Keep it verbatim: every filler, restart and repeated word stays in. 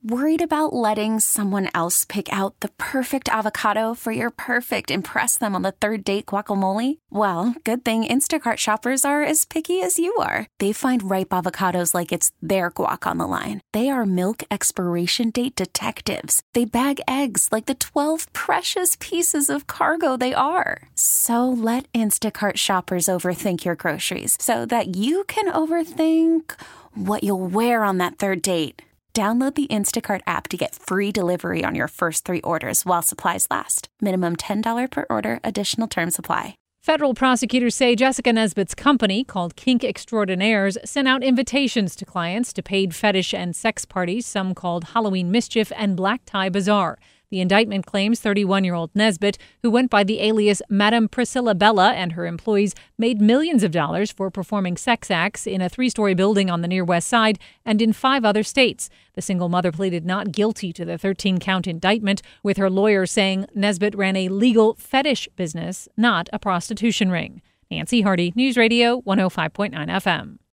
Worried about letting someone else pick out the perfect avocado for your perfect impress them on the third date guacamole? Well, good thing Instacart shoppers are as picky as you are. They find ripe avocados like it's their guac on the line. They are milk expiration date detectives. They bag eggs like the twelve precious pieces of cargo they are. So let Instacart shoppers overthink your groceries so that you can overthink what you'll wear on that third date. Download the Instacart app to get free delivery on your first three orders while supplies last. Minimum ten dollars per order. Additional terms apply. Federal prosecutors say Jessica Nesbitt's company, called Kink Extraordinaires, sent out invitations to clients to paid fetish and sex parties, some called Halloween Mischief and Black Tie Bazaar. The indictment claims thirty-one-year-old Nesbitt, who went by the alias Madame Priscilla Bella, and her employees made millions of dollars for performing sex acts in a three-story building on the Near West Side and in five other states. The single mother pleaded not guilty to the thirteen-count indictment, with her lawyer saying Nesbitt ran a legal fetish business, not a prostitution ring. Nancy Hardy, News Radio one oh five point nine F M.